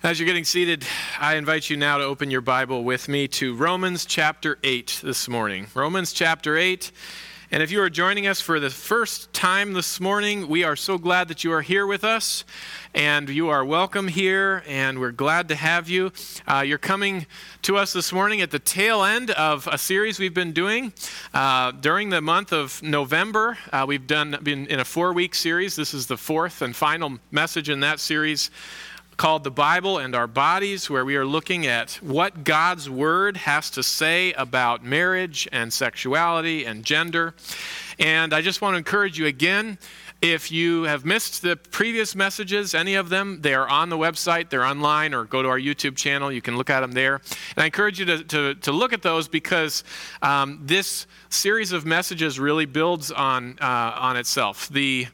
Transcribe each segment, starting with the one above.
As you're getting seated, I invite you now to open your Bible with me to Romans chapter 8 this morning. Romans chapter 8. And if you are joining us for the first time this morning, we are so glad that you are here with us. And you are welcome here, and we're glad to have you. You're coming to us this morning at the tail end of a series we've been doing. During the month of November, we've been in a 4-week series. This is the fourth and final message in that series, called The Bible and Our Bodies, where we are looking at what God's Word has to say about marriage and sexuality and gender. And I just want to encourage you again, if you have missed the previous messages, any of them, they are on the website, they're online, or go to our YouTube channel. You can look at them there. And I encourage you to look at those because this series of messages really builds on itself.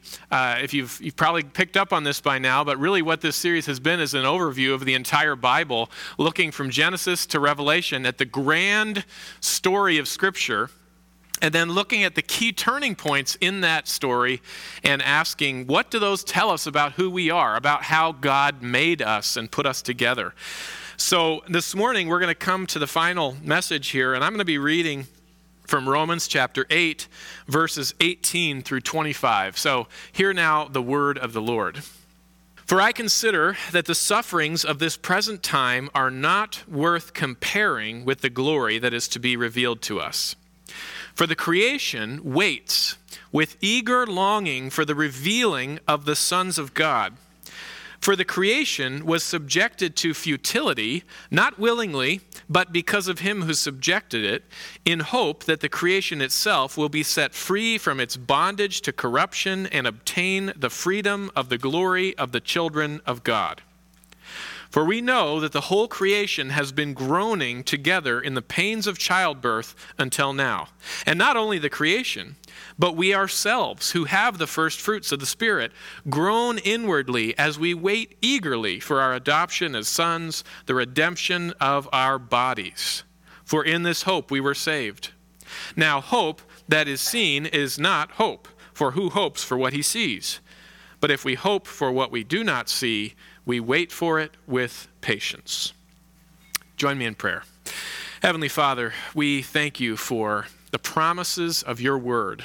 If you've probably picked up on this by now, but really what this series has been is an overview of the entire Bible, looking from Genesis to Revelation at the grand story of Scripture, and then looking at the key turning points in that story and asking, what do those tell us about who we are, about how God made us and put us together? So this morning we're going to come to the final message here, and I'm going to be reading from Romans chapter 8, verses 18 through 25. So hear now the word of the Lord. For I consider that the sufferings of this present time are not worth comparing with the glory that is to be revealed to us. For the creation waits with eager longing for the revealing of the sons of God. For the creation was subjected to futility, not willingly, but because of him who subjected it, in hope that the creation itself will be set free from its bondage to corruption and obtain the freedom of the glory of the children of God. For we know that the whole creation has been groaning together in the pains of childbirth until now. And not only the creation, but we ourselves, who have the first fruits of the Spirit, groan inwardly as we wait eagerly for our adoption as sons, the redemption of our bodies. For in this hope we were saved. Now hope that is seen is not hope, for who hopes for what he sees? But if we hope for what we do not see, we wait for it with patience. Join me in prayer. Heavenly Father, we thank you for the promises of your word.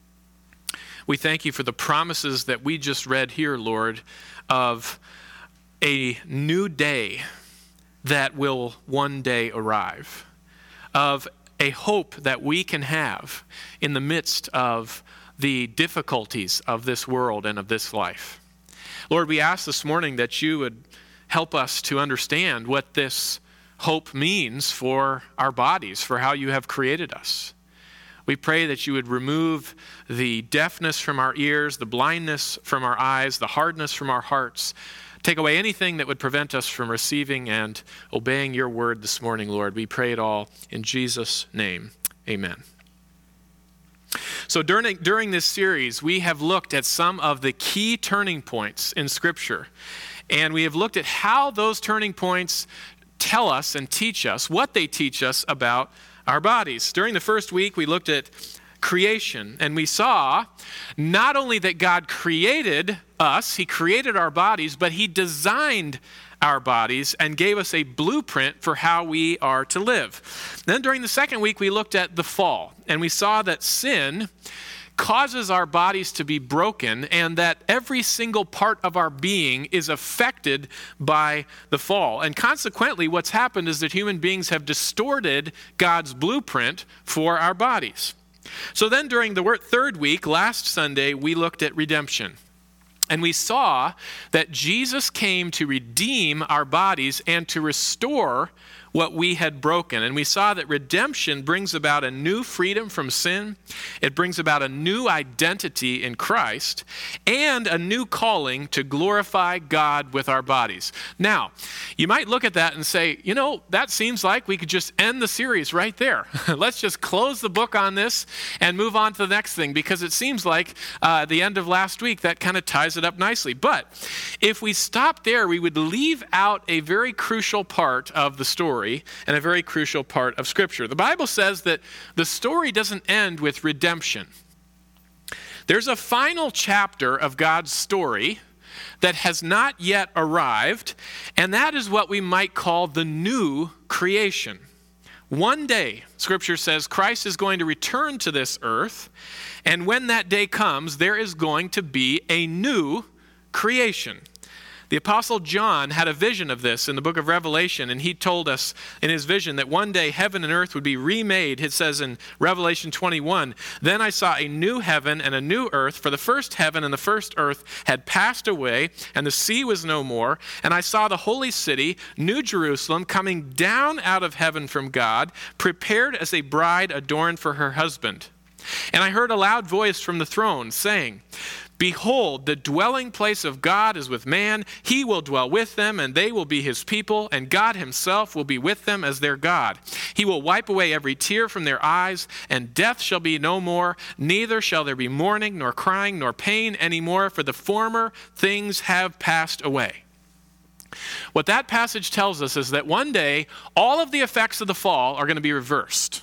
We thank you for the promises that we just read here, Lord, of a new day that will one day arrive, of a hope that we can have in the midst of the difficulties of this world and of this life. Lord, we ask this morning that you would help us to understand what this hope means for our bodies, for how you have created us. We pray that you would remove the deafness from our ears, the blindness from our eyes, the hardness from our hearts. Take away anything that would prevent us from receiving and obeying your word this morning, Lord. We pray it all in Jesus' name. Amen. So during this series, we have looked at some of the key turning points in Scripture. And we have looked at how those turning points tell us and teach us, what they teach us about our bodies. During the first week, we looked at creation. And we saw not only that God created us, he created our bodies, but he designed our bodies and gave us a blueprint for how we are to live. Then during the second week, we looked at the fall, and we saw that sin causes our bodies to be broken and that every single part of our being is affected by the fall. And consequently, what's happened is that human beings have distorted God's blueprint for our bodies. So then during the third week, last Sunday, we looked at redemption. And we saw that Jesus came to redeem our bodies and to restore what we had broken. And we saw that redemption brings about a new freedom from sin. It brings about a new identity in Christ and a new calling to glorify God with our bodies. Now, you might look at that and say, that seems like we could just end the series right there. Let's just close the book on this and move on to the next thing, because it seems like the end of last week, that kind of ties it up nicely. But if we stop there, we would leave out a very crucial part of the story and a very crucial part of Scripture. The Bible says that the story doesn't end with redemption. There's a final chapter of God's story that has not yet arrived, and that is what we might call the new creation. One day, Scripture says, Christ is going to return to this earth, and when that day comes, there is going to be a new creation. The Apostle John had a vision of this in the book of Revelation, and he told us in his vision that one day heaven and earth would be remade. It says in Revelation 21, "Then I saw a new heaven and a new earth, for the first heaven and the first earth had passed away, and the sea was no more. And I saw the holy city, New Jerusalem, coming down out of heaven from God, prepared as a bride adorned for her husband. And I heard a loud voice from the throne saying, 'Behold, the dwelling place of God is with man. He will dwell with them, and they will be his people, and God himself will be with them as their God. He will wipe away every tear from their eyes, and death shall be no more. Neither shall there be mourning, nor crying, nor pain any more, for the former things have passed away.'" What that passage tells us is that one day, all of the effects of the fall are going to be reversed.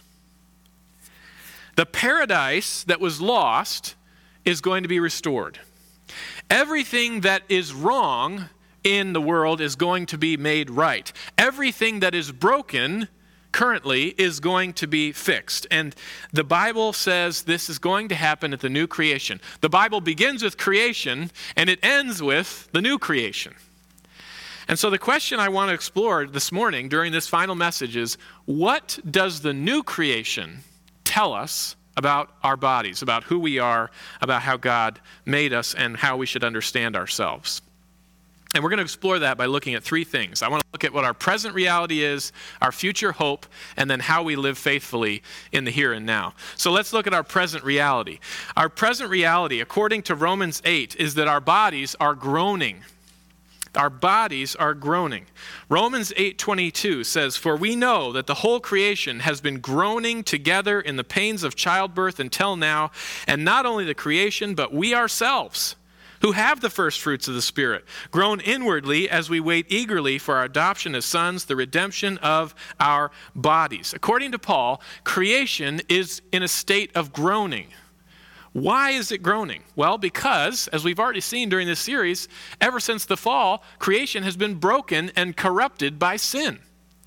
The paradise that was lost is going to be restored. Everything that is wrong in the world is going to be made right. Everything that is broken currently is going to be fixed. And the Bible says this is going to happen at the new creation. The Bible begins with creation and it ends with the new creation. And so the question I want to explore this morning during this final message is, what does the new creation tell us about our bodies, about who we are, about how God made us, and how we should understand ourselves? And we're going to explore that by looking at three things. I want to look at what our present reality is, our future hope, and then how we live faithfully in the here and now. So let's look at our present reality. Our present reality, according to Romans 8, is that our bodies are groaning. Our bodies are groaning. Romans 8:22 says, "For we know that the whole creation has been groaning together in the pains of childbirth until now, and not only the creation, but we ourselves, who have the first fruits of the Spirit, groan inwardly as we wait eagerly for our adoption as sons, the redemption of our bodies." According to Paul, creation is in a state of groaning. Why is it groaning? Well, because, as we've already seen during this series, ever since the fall, creation has been broken and corrupted by sin.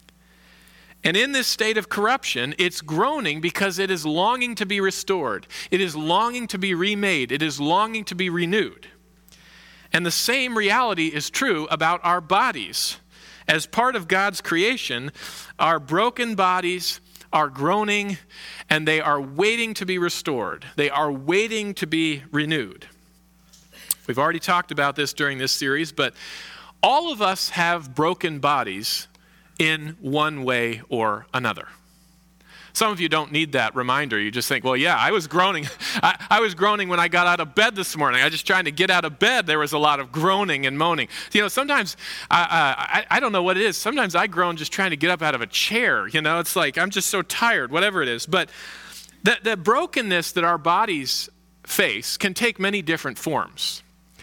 And in this state of corruption, it's groaning because it is longing to be restored. It is longing to be remade. It is longing to be renewed. And the same reality is true about our bodies. As part of God's creation, our broken bodies are groaning, and they are waiting to be restored. They are waiting to be renewed. We've already talked about this during this series, but all of us have broken bodies in one way or another. Some of you don't need that reminder. You just think, well, yeah, I was groaning. I was groaning when I got out of bed this morning. I was just trying to get out of bed. There was a lot of groaning and moaning. You know, sometimes, I don't know what it is. Sometimes I groan just trying to get up out of a chair. You know, it's like I'm just so tired, whatever it is. But the brokenness that our bodies face can take many different forms.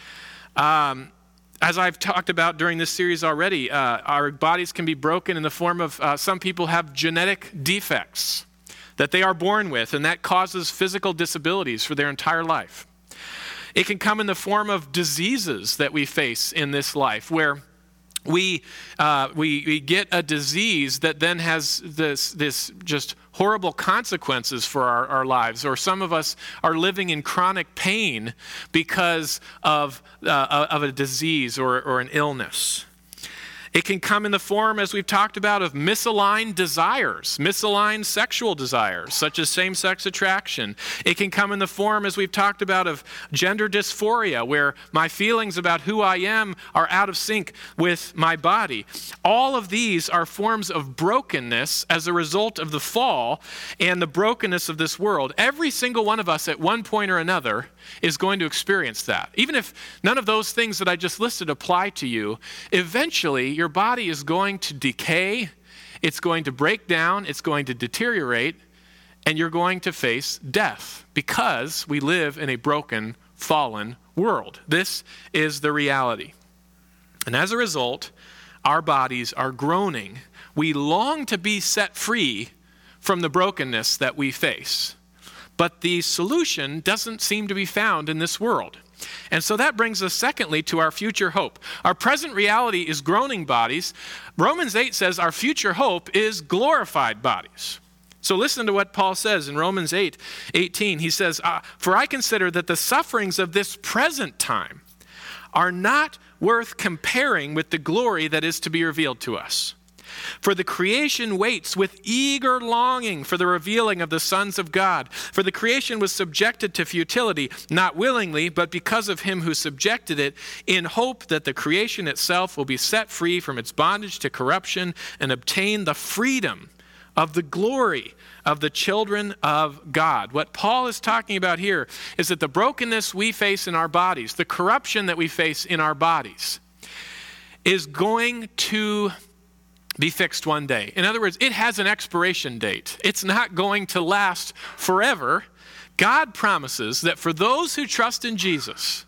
As I've talked about during this series already, our bodies can be broken in the form of some people have genetic defects that they are born with, and that causes physical disabilities for their entire life. It can come in the form of diseases that we face in this life, where we get a disease that then has this just horrible consequences for our lives, or some of us are living in chronic pain because of a disease or an illness. It can come in the form, as we've talked about, of misaligned desires, misaligned sexual desires, such as same-sex attraction. It can come in the form, as we've talked about, of gender dysphoria, where my feelings about who I am are out of sync with my body. All of these are forms of brokenness as a result of the fall and the brokenness of this world. Every single one of us at one point or another is going to experience that. Even if none of those things that I just listed apply to you, eventually your body is going to decay, it's going to break down, it's going to deteriorate, and you're going to face death because we live in a broken, fallen world. This is the reality. And as a result, our bodies are groaning. We long to be set free from the brokenness that we face. But the solution doesn't seem to be found in this world. And so that brings us, secondly, to our future hope. Our present reality is groaning bodies. Romans 8 says our future hope is glorified bodies. So listen to what Paul says in Romans 8:18. He says, "For I consider that the sufferings of this present time are not worth comparing with the glory that is to be revealed to us. For the creation waits with eager longing for the revealing of the sons of God. For the creation was subjected to futility, not willingly, but because of him who subjected it, in hope that the creation itself will be set free from its bondage to corruption and obtain the freedom of the glory of the children of God." What Paul is talking about here is that the brokenness we face in our bodies, the corruption that we face in our bodies, is going to be fixed one day. In other words, it has an expiration date. It's not going to last forever. God promises that for those who trust in Jesus,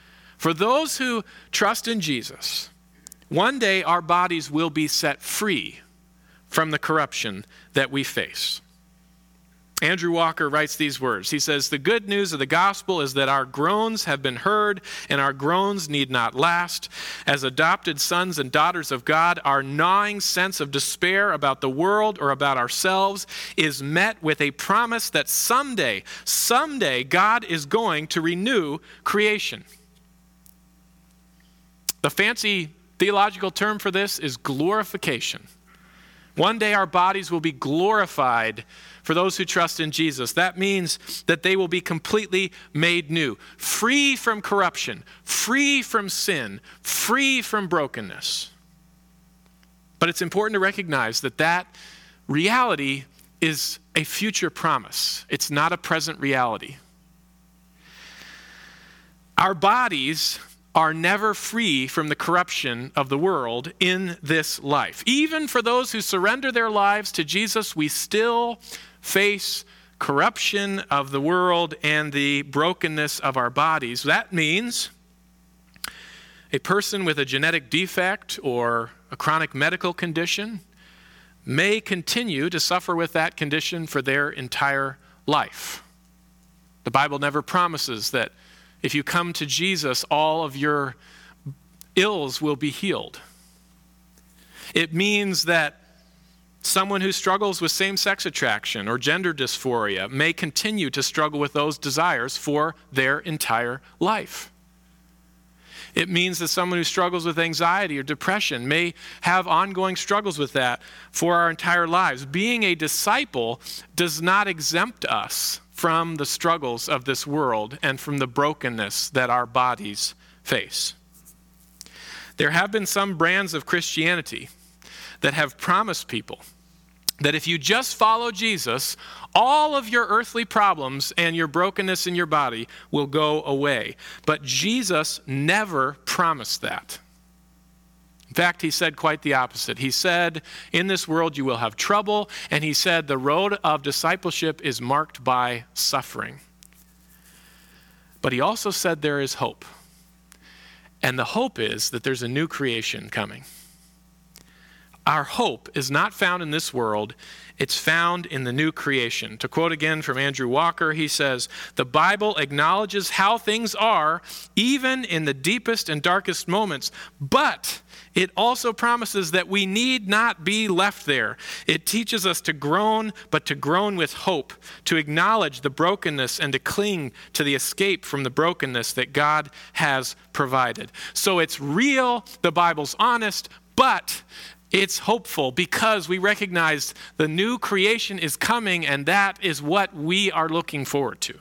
one day our bodies will be set free from the corruption that we face. Andrew Walker writes these words. He says, "The good news of the gospel is that our groans have been heard, and our groans need not last. As adopted sons and daughters of God, our gnawing sense of despair about the world or about ourselves is met with a promise that someday God is going to renew creation." The fancy theological term for this is glorification. One day our bodies will be glorified for those who trust in Jesus. That means that they will be completely made new, free from corruption, free from sin, free from brokenness. But it's important to recognize that that reality is a future promise. It's not a present reality. Our bodies are never free from the corruption of the world in this life. Even for those who surrender their lives to Jesus, we still face corruption of the world and the brokenness of our bodies. That means a person with a genetic defect or a chronic medical condition may continue to suffer with that condition for their entire life. The Bible never promises that if you come to Jesus, all of your ills will be healed. It means that someone who struggles with same-sex attraction or gender dysphoria may continue to struggle with those desires for their entire life. It means that someone who struggles with anxiety or depression may have ongoing struggles with that for our entire lives. Being a disciple does not exempt us from the struggles of this world and from the brokenness that our bodies face. There have been some brands of Christianity that have promised people that if you just follow Jesus, all of your earthly problems and your brokenness in your body will go away. But Jesus never promised that. In fact, he said quite the opposite. He said, in this world you will have trouble, and he said the road of discipleship is marked by suffering. But he also said there is hope. And the hope is that there's a new creation coming. Our hope is not found in this world, it's found in the new creation. To quote again from Andrew Walker, he says, "The Bible acknowledges how things are, even in the deepest and darkest moments, but it also promises that we need not be left there. It teaches us to groan, but to groan with hope, to acknowledge the brokenness and to cling to the escape from the brokenness that God has provided." So it's real, the Bible's honest, but it's hopeful because we recognize the new creation is coming, and that is what we are looking forward to.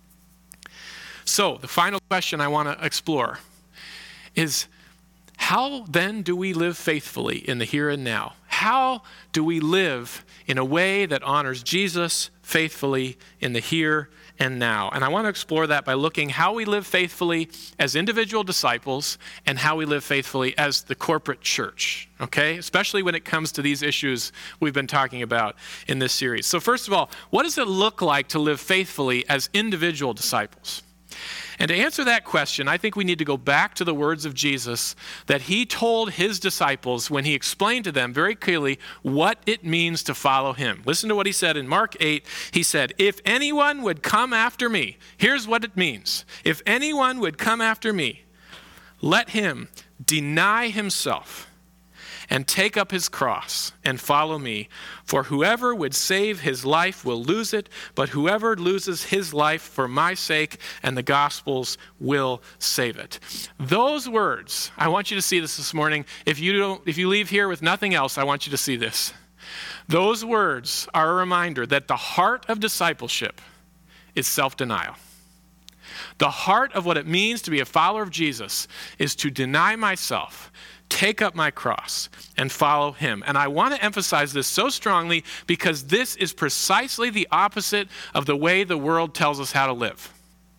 So the final question I want to explore is, how then do we live faithfully in the here and now? How do we live in a way that honors Jesus faithfully in the here and now? And I want to explore that by looking how we live faithfully as individual disciples and how we live faithfully as the corporate church, okay? Especially when it comes to these issues we've been talking about in this series. So first of all, what does it look like to live faithfully as individual disciples? And to answer that question, I think we need to go back to the words of Jesus that he told his disciples when he explained to them very clearly what it means to follow him. Listen to what he said in Mark 8. He said, if anyone would come after me, here's what it means. If anyone would come after me, let him deny himself and take up his cross and follow me. For whoever would save his life will lose it, but whoever loses his life for my sake and the gospel's will save it. Those words, I want you to see this morning. If you leave here with nothing else, I want you to see this. Those words are a reminder that the heart of discipleship is self-denial. The heart of what it means to be a follower of Jesus is to deny myself, take up my cross, and follow him. And I want to emphasize this so strongly because this is precisely the opposite of the way the world tells us how to live.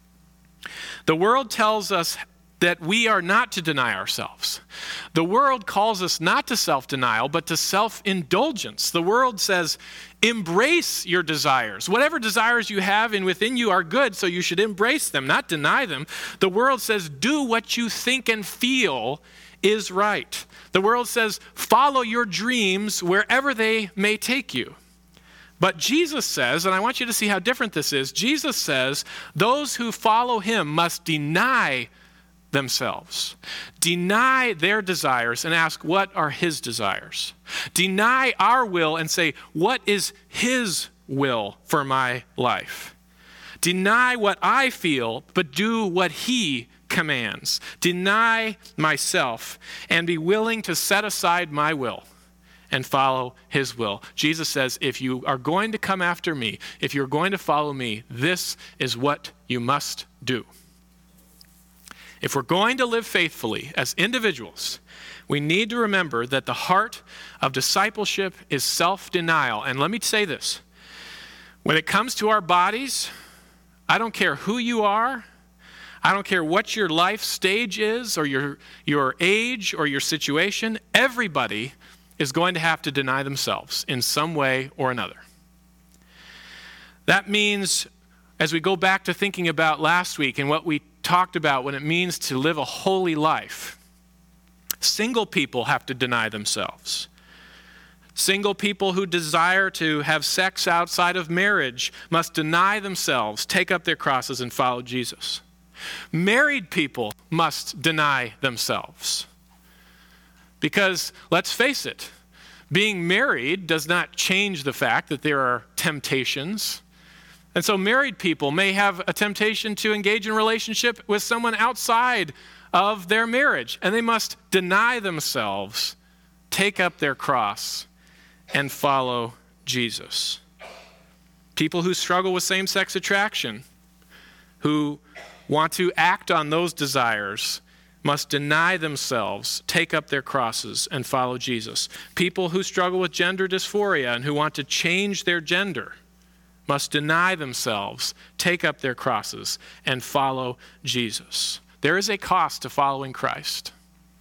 The world tells us that we are not to deny ourselves. The world calls us not to self-denial, but to self-indulgence. The world says, embrace your desires. Whatever desires you have and within you are good, so you should embrace them, not deny them. The world says, do what you think and feel is right. The world says, follow your dreams wherever they may take you. But Jesus says, and I want you to see how different this is, Jesus says, those who follow him must deny themselves. Deny their desires and ask, what are his desires? Deny our will and say, what is his will for my life? Deny what I feel, but do what he commands. Deny myself and be willing to set aside my will and follow his will. Jesus says, if you are going to come after me, if you're going to follow me, this is what you must do. If we're going to live faithfully as individuals, we need to remember that the heart of discipleship is self-denial. And let me say this. When it comes to our bodies, I don't care who you are. I don't care what your life stage is or your age or your situation. Everybody is going to have to deny themselves in some way or another. That means, as we go back to thinking about last week and what we talked about when it means to live a holy life, single people have to deny themselves. Single people who desire to have sex outside of marriage must deny themselves, take up their crosses, and follow Jesus. Married people must deny themselves. Because, let's face it, being married does not change the fact that there are temptations. And so married people may have a temptation to engage in a relationship with someone outside of their marriage. And they must deny themselves, take up their cross, and follow Jesus. People who struggle with same-sex attraction, who want to act on those desires, must deny themselves, take up their crosses, and follow Jesus. People who struggle with gender dysphoria and who want to change their gender must deny themselves, take up their crosses, and follow Jesus. There is a cost to following Christ.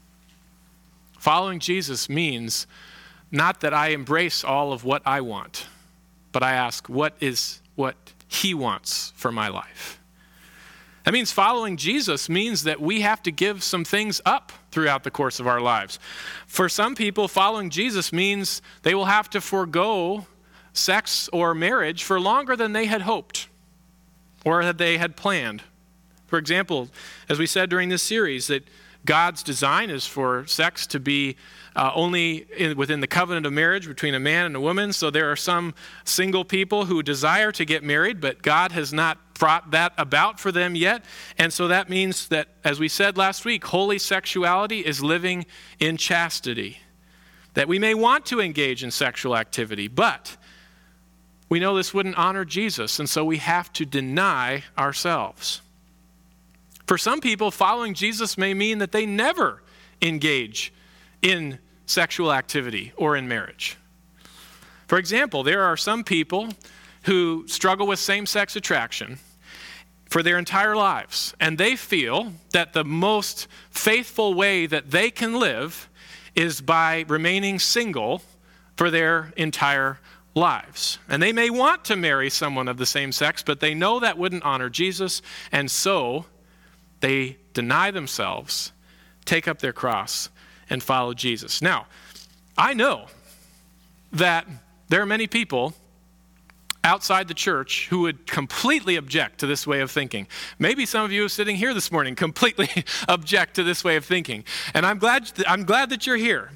Following Jesus means not that I embrace all of what I want, but I ask, what he wants for my life? That means following Jesus means that we have to give some things up throughout the course of our lives. For some people, following Jesus means they will have to forego sex or marriage for longer than they had hoped or that they had planned. For example, as we said during this series, that God's design is for sex to be only within the covenant of marriage between a man and a woman. So there are some single people who desire to get married, but God has not brought that about for them yet. And so that means that, as we said last week, holy sexuality is living in chastity. That we may want to engage in sexual activity, but we know this wouldn't honor Jesus, and so we have to deny ourselves. For some people, following Jesus may mean that they never engage in sexual activity or in marriage. For example, there are some people who struggle with same-sex attraction for their entire lives, and they feel that the most faithful way that they can live is by remaining single for their entire lives. And they may want to marry someone of the same sex, but they know that wouldn't honor Jesus, and so They deny themselves, take up their cross, and follow Jesus. Now, I know that there are many people outside the church who would completely object to this way of thinking. Maybe some of you sitting here this morning completely object to this way of thinking. And I'm glad that you're here.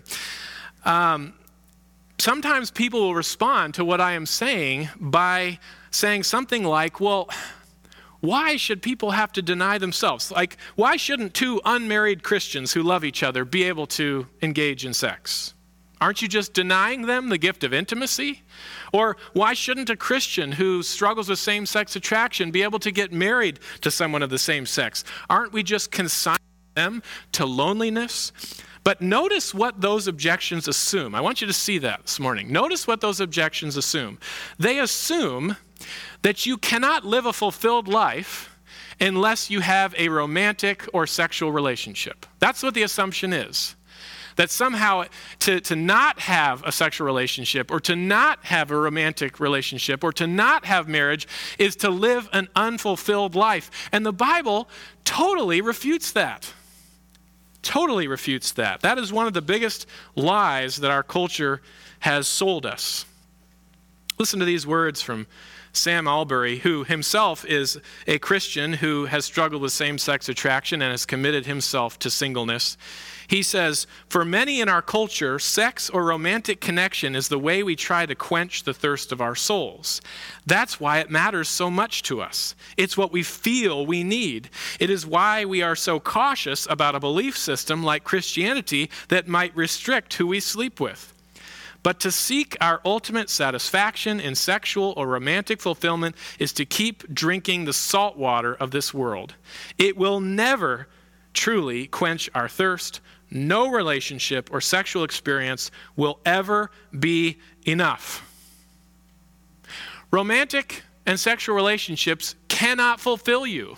Sometimes people will respond to what I am saying by saying something like, well, why should people have to deny themselves? Like, why shouldn't two unmarried Christians who love each other be able to engage in sex? Aren't you just denying them the gift of intimacy? Or why shouldn't a Christian who struggles with same-sex attraction be able to get married to someone of the same sex? Aren't we just consigning them to loneliness? But notice what those objections assume. I want you to see that this morning. Notice what those objections assume. They assume that you cannot live a fulfilled life unless you have a romantic or sexual relationship. That's what the assumption is. That somehow to not have a sexual relationship or to not have a romantic relationship or to not have marriage is to live an unfulfilled life. And the Bible totally refutes that. Totally refutes that. That is one of the biggest lies that our culture has sold us. Listen to these words from Sam Allberry, who himself is a Christian who has struggled with same-sex attraction and has committed himself to singleness. He says, "For many in our culture, sex or romantic connection is the way we try to quench the thirst of our souls. That's why it matters so much to us. It's what we feel we need. It is why we are so cautious about a belief system like Christianity that might restrict who we sleep with. But to seek our ultimate satisfaction in sexual or romantic fulfillment is to keep drinking the salt water of this world. It will never truly quench our thirst. No relationship or sexual experience will ever be enough." Romantic and sexual relationships cannot fulfill you.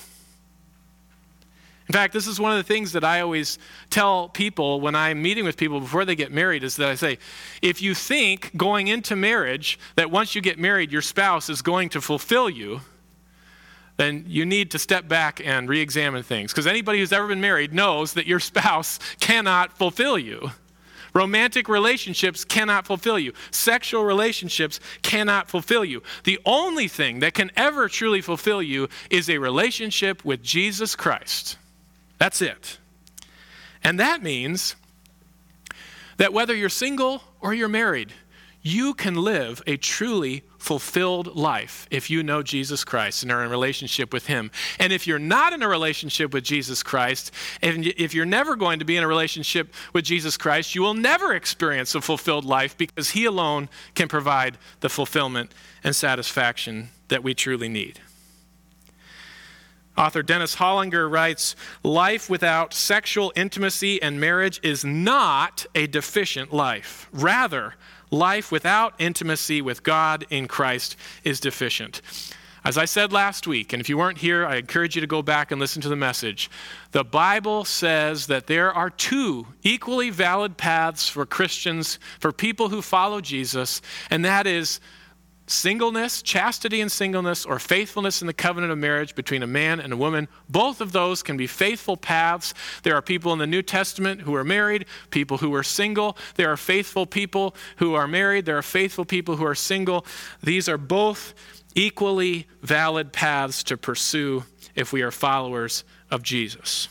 In fact, this is one of the things that I always tell people when I'm meeting with people before they get married is that I say, if you think going into marriage that once you get married, your spouse is going to fulfill you, then you need to step back and re-examine things. Because anybody who's ever been married knows that your spouse cannot fulfill you. Romantic relationships cannot fulfill you. Sexual relationships cannot fulfill you. The only thing that can ever truly fulfill you is a relationship with Jesus Christ. That's it. And that means that whether you're single or you're married, you can live a truly fulfilled life if you know Jesus Christ and are in a relationship with him. And if you're not in a relationship with Jesus Christ, and if you're never going to be in a relationship with Jesus Christ, you will never experience a fulfilled life because he alone can provide the fulfillment and satisfaction that we truly need. Author Dennis Hollinger writes, "Life without sexual intimacy and marriage is not a deficient life. Rather, life without intimacy with God in Christ is deficient." As I said last week, and if you weren't here, I encourage you to go back and listen to the message. The Bible says that there are two equally valid paths for Christians, for people who follow Jesus, and that is singleness, chastity and singleness, or faithfulness in the covenant of marriage between a man and a woman. Both of those can be faithful paths. There are people in the New Testament who are married, people who are single. There are faithful people who are married. There are faithful people who are single. These are both equally valid paths to pursue if we are followers of Jesus.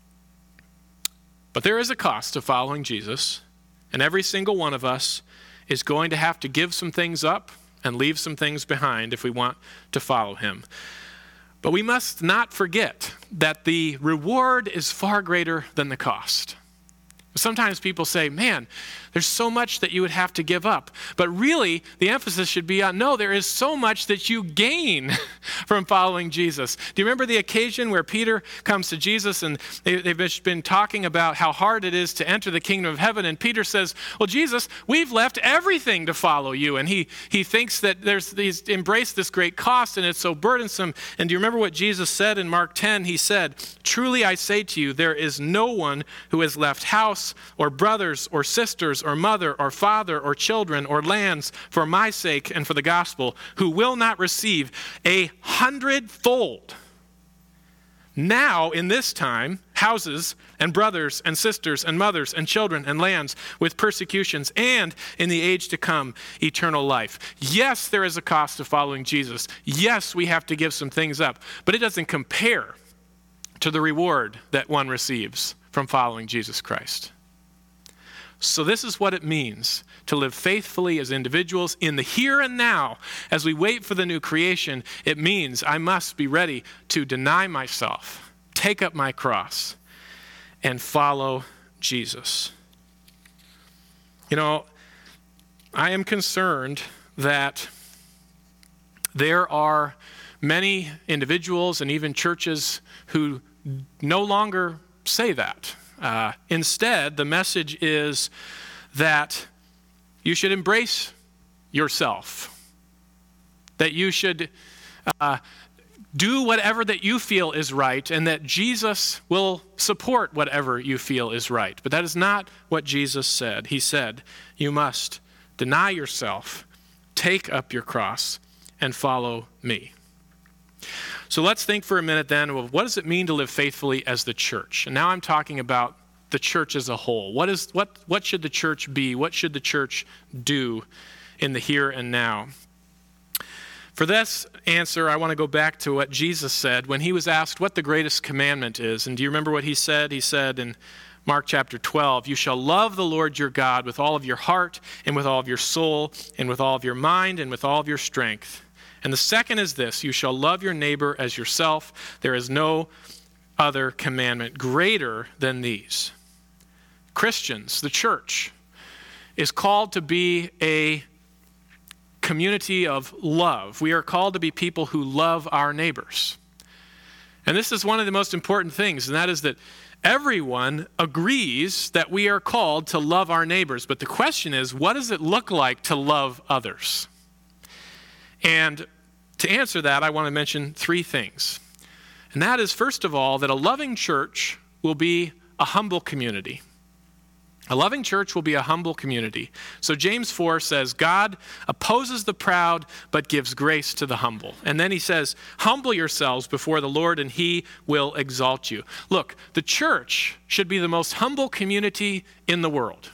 But there is a cost to following Jesus, and every single one of us is going to have to give some things up and leave some things behind if we want to follow him. But we must not forget that the reward is far greater than the cost. Sometimes people say, man, there's so much that you would have to give up. But really, the emphasis should be on, no, there is so much that you gain from following Jesus. Do you remember the occasion where Peter comes to Jesus and they've been talking about how hard it is to enter the kingdom of heaven? And Peter says, well, Jesus, we've left everything to follow you. And he thinks that he's embraced this great cost and it's so burdensome. And do you remember what Jesus said in Mark 10? He said, "Truly I say to you, there is no one who has left house or brothers or sisters or mother or father or children or lands for my sake and for the gospel who will not receive 100-fold now in this time, houses and brothers and sisters and mothers and children and lands with persecutions, and in the age to come, eternal life. Yes, there is a cost to following Jesus. Yes, we have to give some things up, but it doesn't compare to the reward that one receives from following Jesus Christ. So this is what it means to live faithfully as individuals in the here and now. As we wait for the new creation, it means I must be ready to deny myself, take up my cross, and follow Jesus. You know, I am concerned that there are many individuals and even churches who no longer say that. Instead, the message is that you should embrace yourself, that you should do whatever that you feel is right, and that Jesus will support whatever you feel is right. But that is not what Jesus said. He said, you must deny yourself, take up your cross, and follow me. So let's think for a minute then of what does it mean to live faithfully as the church? And now I'm talking about the church as a whole. What should the church be? What should the church do in the here and now? For this answer, I want to go back to what Jesus said when he was asked what the greatest commandment is. And do you remember what he said? He said in Mark chapter 12, you shall love the Lord your God with all of your heart and with all of your soul and with all of your mind and with all of your strength. And the second is this, you shall love your neighbor as yourself. There is no other commandment greater than these. Christians, the church, is called to be a community of love. We are called to be people who love our neighbors. And this is one of the most important things, and that is that everyone agrees that we are called to love our neighbors. But the question is, what does it look like to love others? And to answer that, I want to mention three things. And that is, first of all, that a loving church will be a humble community. A loving church will be a humble community. So James 4 says, God opposes the proud, but gives grace to the humble. And then he says, humble yourselves before the Lord, and he will exalt you. Look, the church should be the most humble community in the world.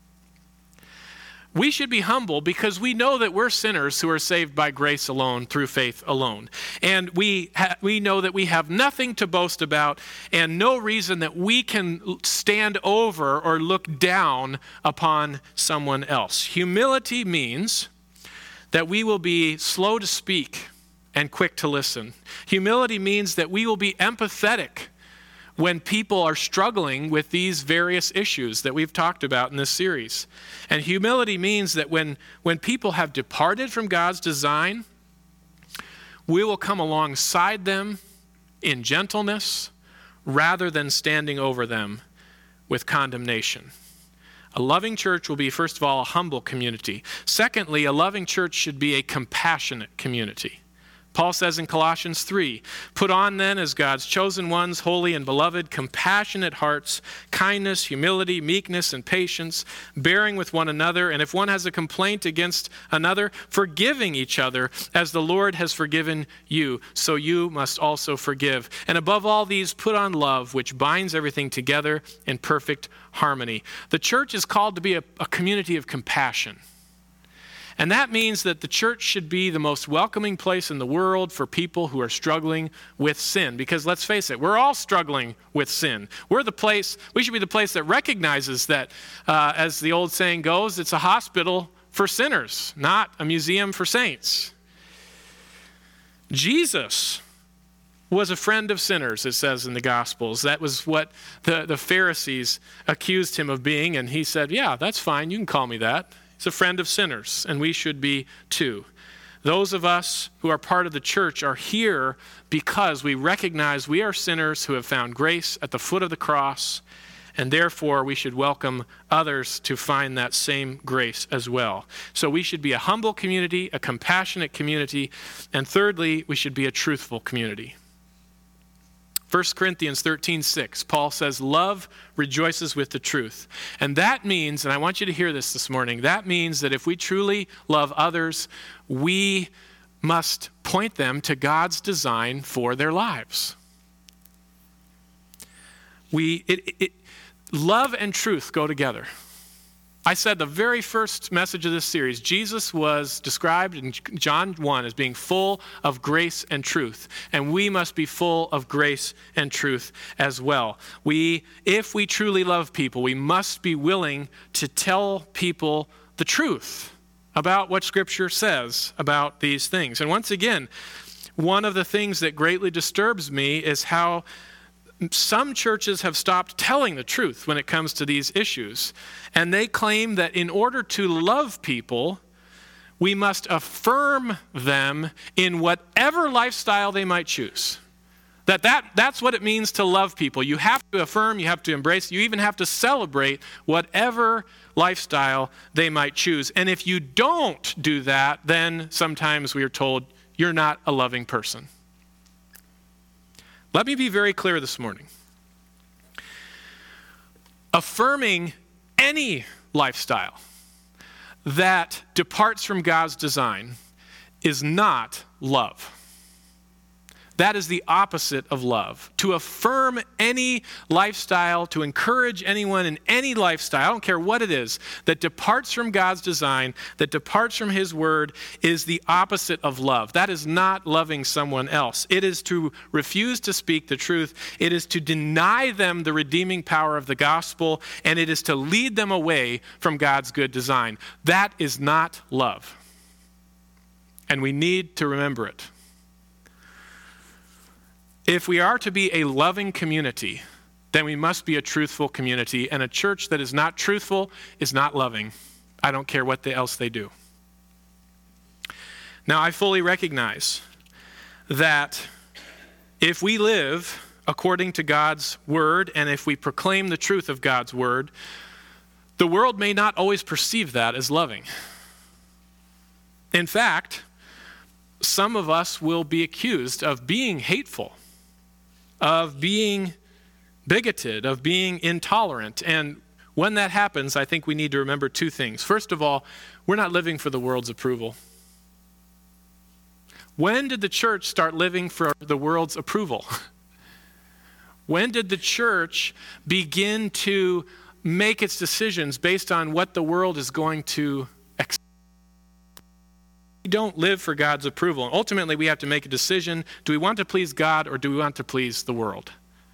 We should be humble because we know that we're sinners who are saved by grace alone, through faith alone. And we know that we have nothing to boast about and no reason that we can stand over or look down upon someone else. Humility means that we will be slow to speak and quick to listen. Humility means that we will be empathetic when people are struggling with these various issues that we've talked about in this series. And humility means that when people have departed from God's design, we will come alongside them in gentleness rather than standing over them with condemnation. A loving church will be, first of all, a humble community. Secondly, a loving church should be a compassionate community. Paul says in Colossians 3, put on then as God's chosen ones, holy and beloved, compassionate hearts, kindness, humility, meekness, and patience, bearing with one another, and if one has a complaint against another, forgiving each other as the Lord has forgiven you, so you must also forgive. And above all these, put on love, which binds everything together in perfect harmony. The church is called to be a community of compassion. And that means that the church should be the most welcoming place in the world for people who are struggling with sin. Because let's face it, we're all struggling with sin. We should be the place that recognizes that, as the old saying goes, it's a hospital for sinners, not a museum for saints. Jesus was a friend of sinners, it says in the Gospels. That was what the Pharisees accused him of being, and he said, yeah, that's fine, you can call me that. He's a friend of sinners, and we should be too. Those of us who are part of the church are here because we recognize we are sinners who have found grace at the foot of the cross, and therefore we should welcome others to find that same grace as well. So we should be a humble community, a compassionate community, and thirdly, we should be a truthful community. 1 Corinthians 13:6, Paul says, love rejoices with the truth. And that means, and I want you to hear this morning, that means that if we truly love others, we must point them to God's design for their lives. Love and truth go together. I said the very first message of this series, Jesus was described in John 1 as being full of grace and truth. And we must be full of grace and truth as well. If we truly love people, we must be willing to tell people the truth about what Scripture says about these things. And once again, one of the things that greatly disturbs me is how some churches have stopped telling the truth when it comes to these issues. And they claim that in order to love people, we must affirm them in whatever lifestyle they might choose. That's what it means to love people. You have to affirm, you have to embrace, you even have to celebrate whatever lifestyle they might choose. And if you don't do that, then sometimes we are told you're not a loving person. Let me be very clear this morning. Affirming any lifestyle that departs from God's design is not love. That is the opposite of love. To affirm any lifestyle, to encourage anyone in any lifestyle, I don't care what it is, that departs from God's design, that departs from His word, is the opposite of love. That is not loving someone else. It is to refuse to speak the truth. It is to deny them the redeeming power of the gospel, and it is to lead them away from God's good design. That is not love. And we need to remember it. If we are to be a loving community, then we must be a truthful community. And a church that is not truthful is not loving. I don't care what else they do. Now, I fully recognize that if we live according to God's word, and if we proclaim the truth of God's word, the world may not always perceive that as loving. In fact, some of us will be accused of being hateful, of being bigoted, of being intolerant. And when that happens, I think we need to remember two things. First of all, we're not living for the world's approval. When did the church start living for the world's approval? When did the church begin to make its decisions based on what the world is going to accept? We don't live for God's approval. And ultimately, we have to make a decision. Do we want to please God or do we want to please the world?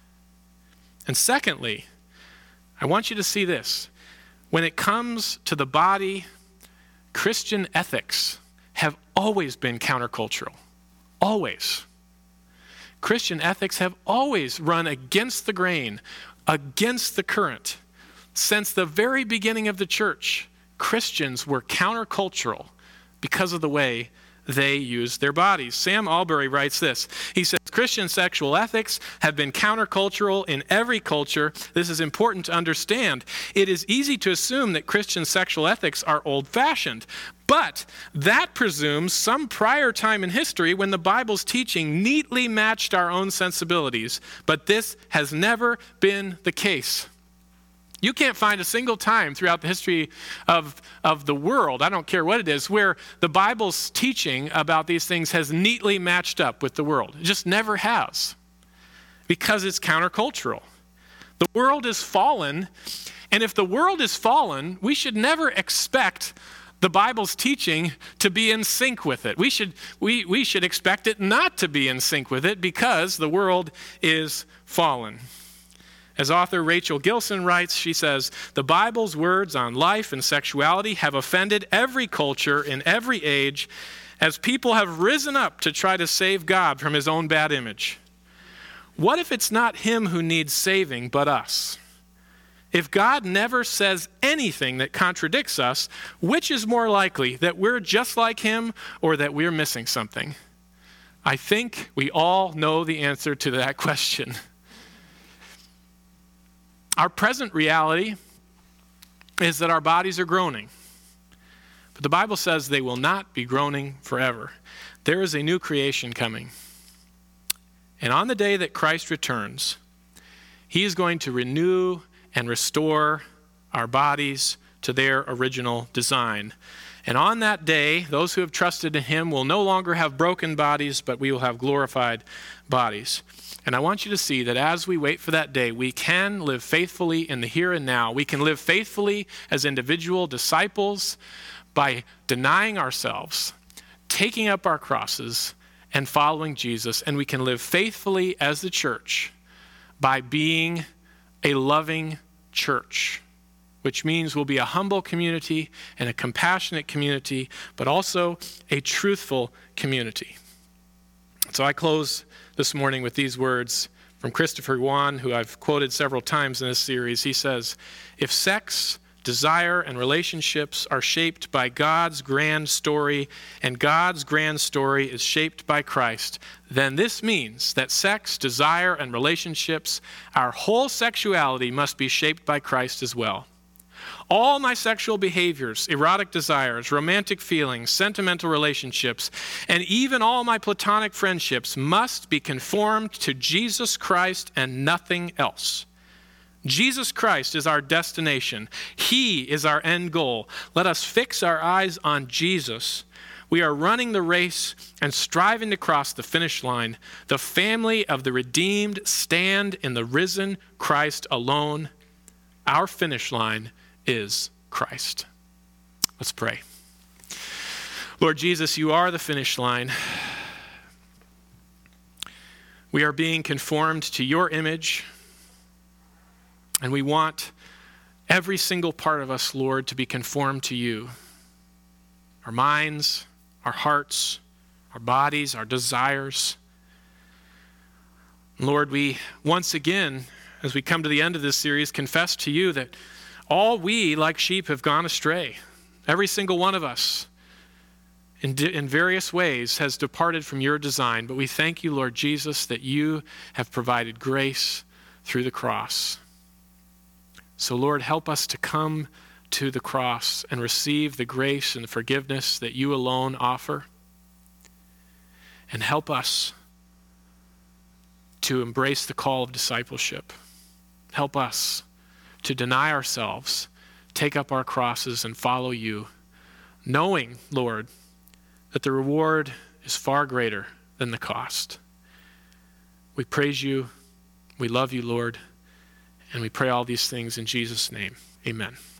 And secondly, I want you to see this. When it comes to the body, Christian ethics have always been countercultural. Always. Christian ethics have always run against the grain, against the current. Since the very beginning of the church, Christians were countercultural because of the way they used their bodies. Sam Allberry writes this. He says, Christian sexual ethics have been countercultural in every culture. This is important to understand. It is easy to assume that Christian sexual ethics are old-fashioned, but that presumes some prior time in history when the Bible's teaching neatly matched our own sensibilities, but this has never been the case. You can't find a single time throughout the history of the world, I don't care what it is, where the Bible's teaching about these things has neatly matched up with the world. It just never has, because it's countercultural. The world is fallen, and if the world is fallen, we should never expect the Bible's teaching to be in sync with it. We should expect it not to be in sync with it because the world is fallen. As author Rachel Gilson writes, she says, the Bible's words on life and sexuality have offended every culture in every age as people have risen up to try to save God from his own bad image. What if it's not him who needs saving, but us? If God never says anything that contradicts us, which is more likely, that we're just like him or that we're missing something? I think we all know the answer to that question. Our present reality is that our bodies are groaning. But the Bible says they will not be groaning forever. There is a new creation coming. And on the day that Christ returns, he is going to renew and restore our bodies to their original design. And on that day, those who have trusted in him will no longer have broken bodies, but we will have glorified bodies. And I want you to see that as we wait for that day, we can live faithfully in the here and now. We can live faithfully as individual disciples by denying ourselves, taking up our crosses, and following Jesus. And we can live faithfully as the church by being a loving church, which means we'll be a humble community and a compassionate community, but also a truthful community. So I close this morning with these words from Christopher Yuan, who I've quoted several times in this series. He says, "If sex, desire, and relationships are shaped by God's grand story, and God's grand story is shaped by Christ, then this means that sex, desire, and relationships, our whole sexuality, must be shaped by Christ as well. All my sexual behaviors, erotic desires, romantic feelings, sentimental relationships, and even all my platonic friendships must be conformed to Jesus Christ and nothing else. Jesus Christ is our destination. He is our end goal. Let us fix our eyes on Jesus. We are running the race and striving to cross the finish line. The family of the redeemed stand in the risen Christ alone. Our finish line is Christ." Let's pray. Lord Jesus, you are the finish line. We are being conformed to your image, and we want every single part of us, Lord, to be conformed to you. Our minds, our hearts, our bodies, our desires. Lord, we once again, as we come to the end of this series, confess to you that all we, like sheep, have gone astray. Every single one of us, in various ways, has departed from your design. But we thank you, Lord Jesus, that you have provided grace through the cross. So, Lord, help us to come to the cross and receive the grace and the forgiveness that you alone offer. And help us to embrace the call of discipleship. Help us to deny ourselves, take up our crosses, and follow you, knowing, Lord, that the reward is far greater than the cost. We praise you, we love you, Lord, and we pray all these things in Jesus' name. Amen.